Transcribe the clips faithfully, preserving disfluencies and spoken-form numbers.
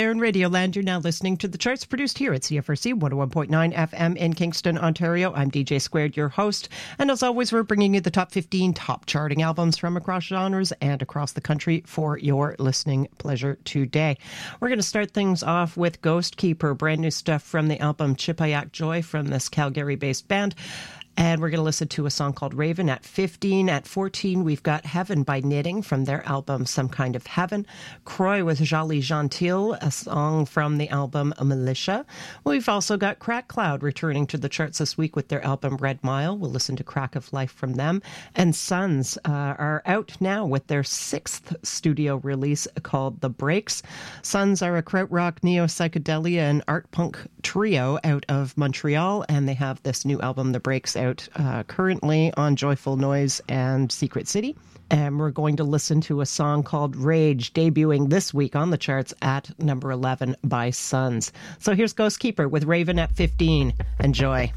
In Radioland, you're now listening to the charts produced here at C F R C one oh one point nine F M in Kingston, Ontario. I'm D J Squared, your host. And as always, we're bringing you the top fifteen top charting albums from across genres and across the country for your listening pleasure today. We're going to start things off with Ghost Keeper, brand new stuff from the album Chipayak Joy from this Calgary-based band. And we're going to listen to a song called Raven at fifteen. At fourteen, we've got Heaven by Knitting from their album Some Kind of Heaven. Croy with Jolly Gentil, a song from the album Militia. We've also got Crack Cloud returning to the charts this week with their album Red Mile. We'll listen to Crack of Life from them. And Sons uh, are out now with their sixth studio release called The Breaks. Sons are a krautrock, neo-psychedelia, and art punk trio out of Montreal, and they have this new album, The Breaks, out uh, currently on Joyful Noise and Secret City. And we're going to listen to a song called Rage, debuting this week on the charts at number eleven by Sons. So here's Ghost Keeper with Raven at fifteen. Enjoy.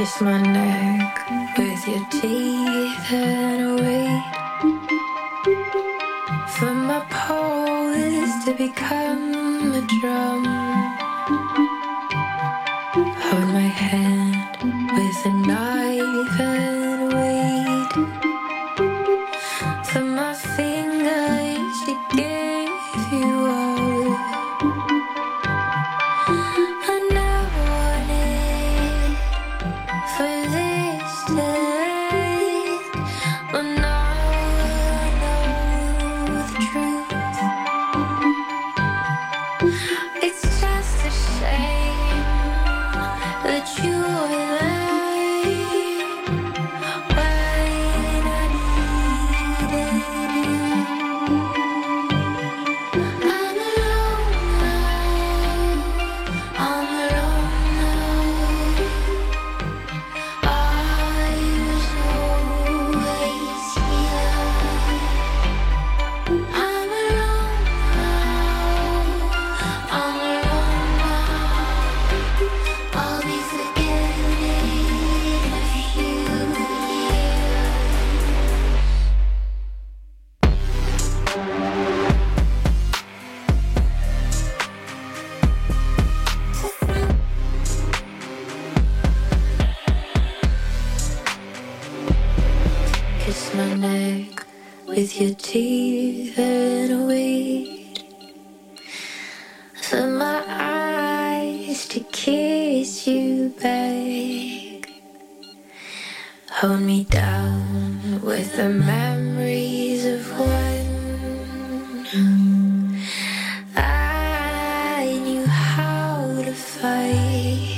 Kiss my neck with your teeth and wait for my pulse to become a drum. Hold my hand with a knife and wait for my fingers to give you up. I never wanted for this to end, but now I know the truth. It's just a shame that you were there when I needed you. I'm alone now, I'm alone now. I was always here. I'm alone now, I'm alone now. I'll be forgetting a few Kiss my neck with your teeth and wait for my eyes to kiss you back. Hold me down with the memories of when I knew how to fight.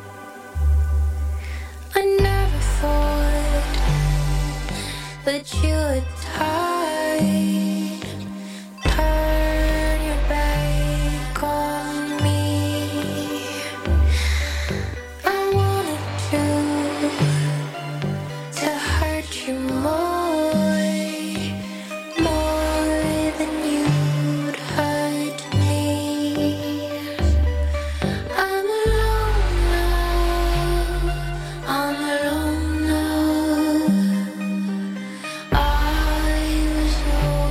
I never thought that you would tide, turn your back on me. I wanted to, to hurt you more, more than you'd hurt me. I'm alone now, I'm alone now. I was always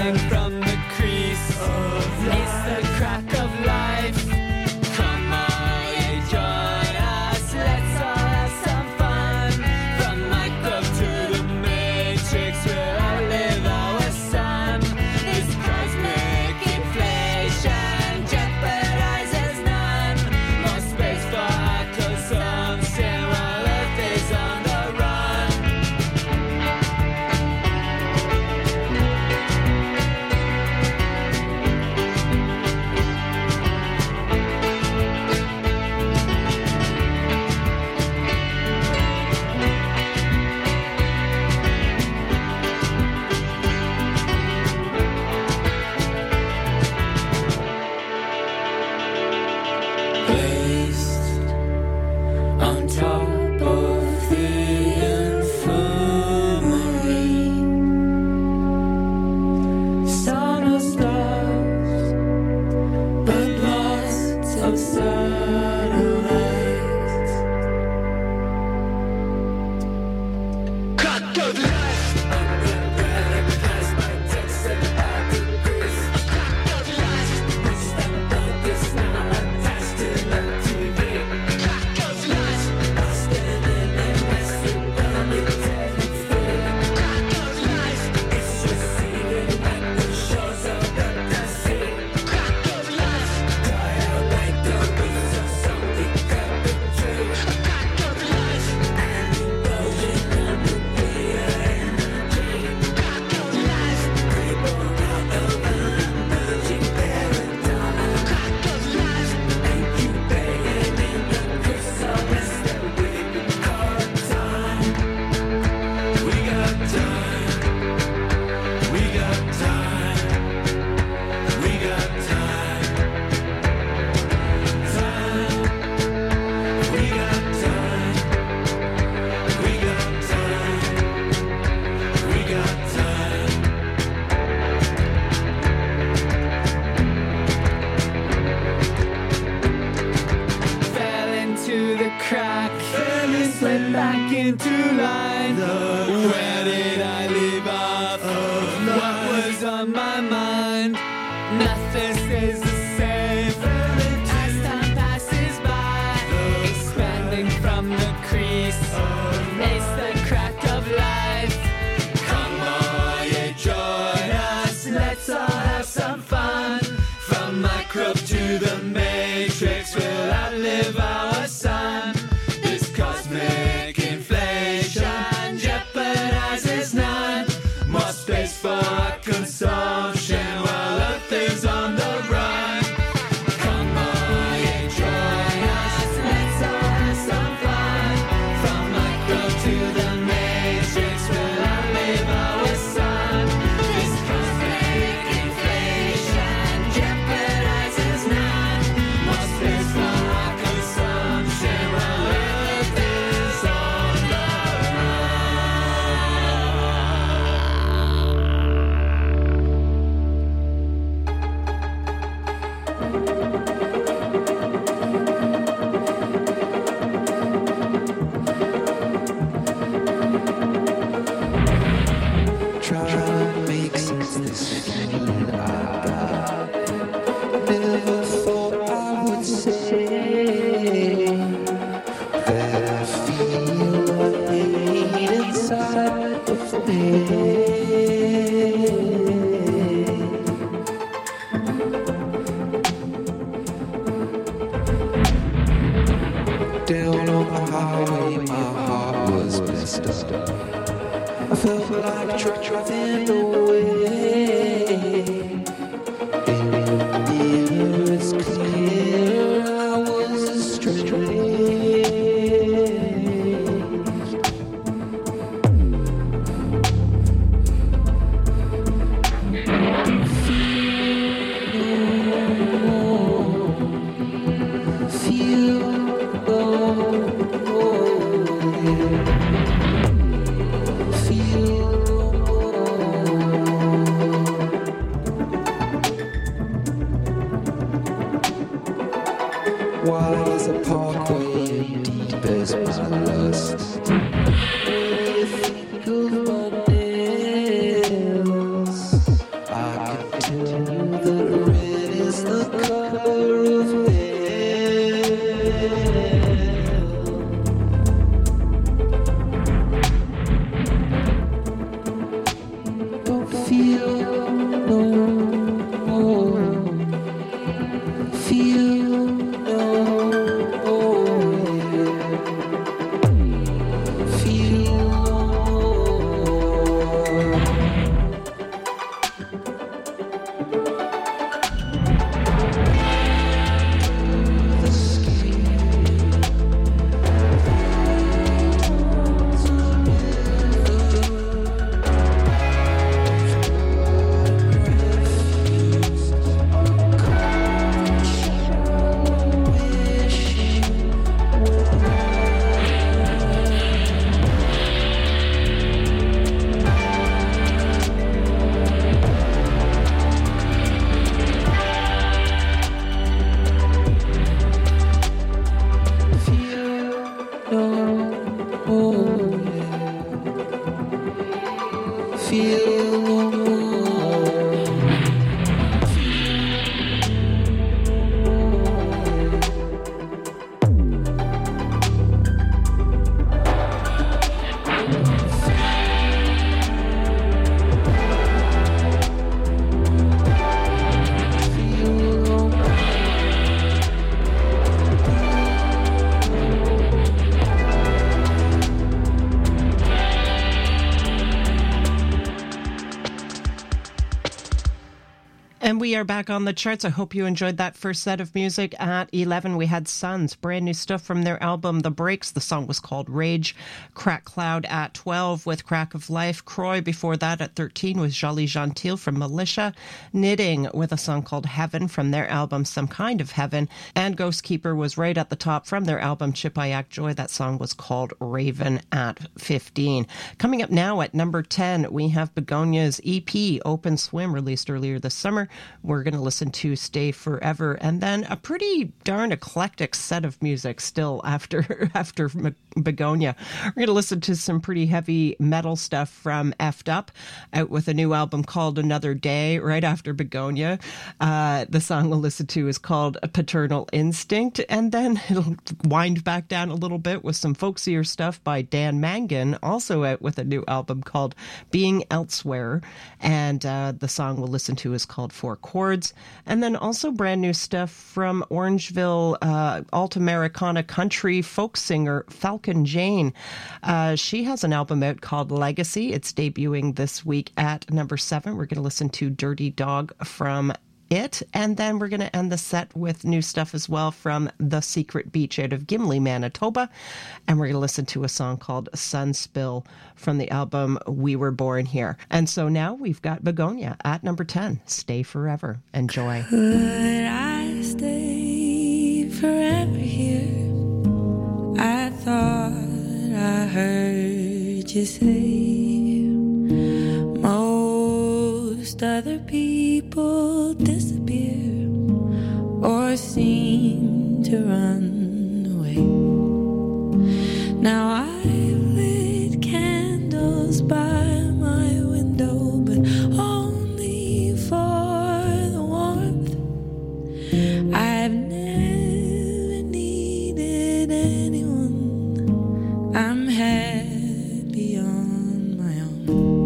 expanding from the crease. It's the crack of life. Come on, you join us. Let's all have some fun. From microbe to the matrix, we'll outlive our sun. This cosmic inflation jeopardizes none. More space for our consumption while Earth is on the run. Placed on top of the infirmary, saw no stars, but lots of satellites. Cut the lights. Fell into the crack, slipped back into line. Where did I leave off? What was on my mind? Nothing stays the same as time passes by. Expanding from the crease, it's the crack of life. Come on, you join us. Let's all have some fun. From microbe to the matrix, we'll outlive our sun. This cosmic inflation jeopardizes none. More space for our consumption while Earth is on the run. Come on, you join us. Let's all have some fun. From microbe to the matrix, we'll outlive our sun. This cosmic inflation jeopardizes none. More space for our consumption while Earth is on the Try to make sense of this feeling I got. Never thought I would say that I feel a hate inside of me. Down on the highway, my heart was messed up. I felt like driving away. In the mirror, it's clear I was estranged. Feel, feel, oh, yeah. Feel. Wide as a parkway and deep as my lust. When you think of my nails, I And we are back on the charts. I hope you enjoyed that first set of music. At eleven, we had Sons, brand new stuff from their album The Breaks. The song was called Rage. Crack Cloud at twelve with Crack of Life. Croy before that at thirteen was Jolly Gentil from Militia. Knitting with a song called Heaven from their album Some Kind of Heaven. And Ghost Keeper was right at the top from their album Chipayak Joy. That song was called Raven at fifteen. Coming up now at number ten, we have Begonia's E P Open Swim, released earlier this summer. We're going to listen to Stay Forever, and then a pretty darn eclectic set of music still after after Begonia. We're going to listen to some pretty heavy metal stuff from Effed Up, out with a new album called Another Day right after Begonia. Uh, the song we'll listen to is called Paternal Instinct, and then it'll wind back down a little bit with some folksier stuff by Dan Mangan, also out with a new album called Being Elsewhere, and uh, the song we'll listen to is called Four Chords. And then also brand new stuff from Orangeville uh, alt-Americana country folk singer Falcon Jane. Uh, she has an album out called Legacy. It's debuting this week at number seven. We're going to listen to Dirty Dog from it, and then we're going to end the set with new stuff as well from The Secret Beach out of Gimli, Manitoba, and we're going to listen to a song called Sunspill from the album We Were Born Here. And so now we've got Begonia at number ten. Stay Forever. Enjoy. Could I stay forever here? I thought I heard you say most other people disappear or seem to run away. Now I've lit candles by my window, but only for the warmth. I've never needed anyone. I'm happy on my own.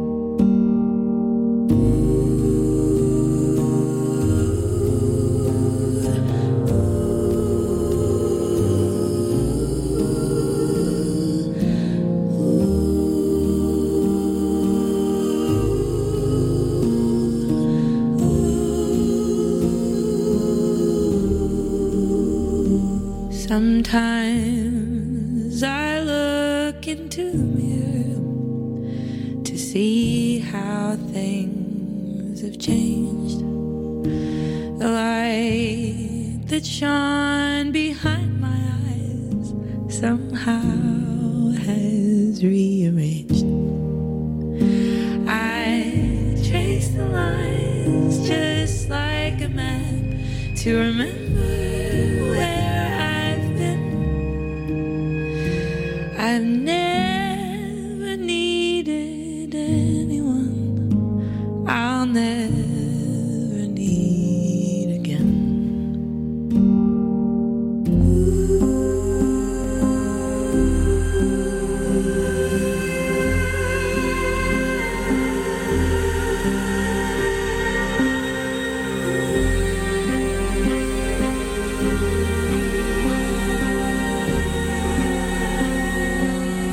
Sometimes I look into the mirror to see how things have changed. The light that shone behind my eyes somehow has rearranged. I trace the lines just like a map to remember where I've been. I've never needed anyone. I'll never need again.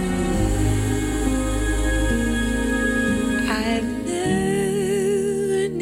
I've never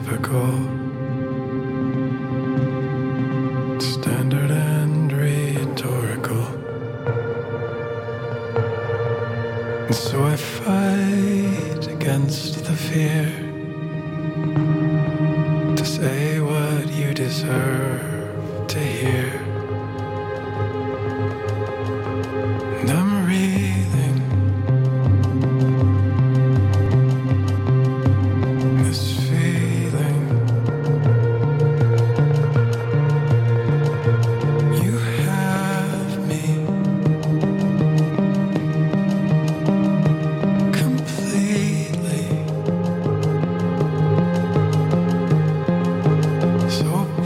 typical, standard and rhetorical. And so I fight against the fear to say what you deserve to hear.